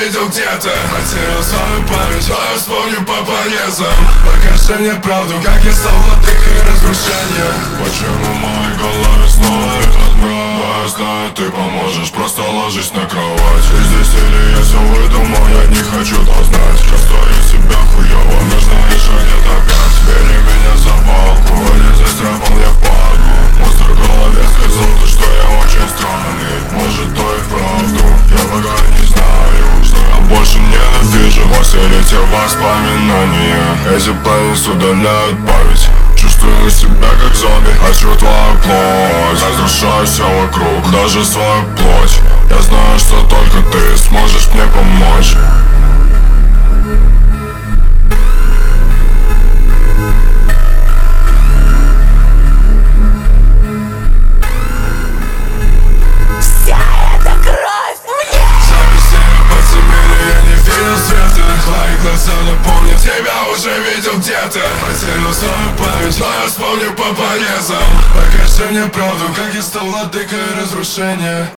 видел где-то. Потерял свою память, но я вспомню по порезам. Покажи мне правду, как я стал владыкой разрушения. Почему в моей голове снова этот мрак? Я знаю, ты поможешь, просто ложись на кровать. Ты здесь или я все выдумал, я не хочу знать. Чувствую себя хуёво, нужно еще где-то опять. Бери меня за палку, не застряпал я в парку. Монстр в голове сказал, что я очень странный. Может, то и вправду, я пока не знаю, что я больше ненавижу. Поселите воспоминания, эти планеты удаляют память. Чувствую себя как зомби, хочу твою плоть. Разрушаю все вокруг, даже свою плоть. Я знаю, что только ты сможешь мне помочь. Глаза напомнят, тебя уже видел где-то. Потерял свою память, но я вспомню по порезам. Покажи мне правду, как я стал владыкой разрушения.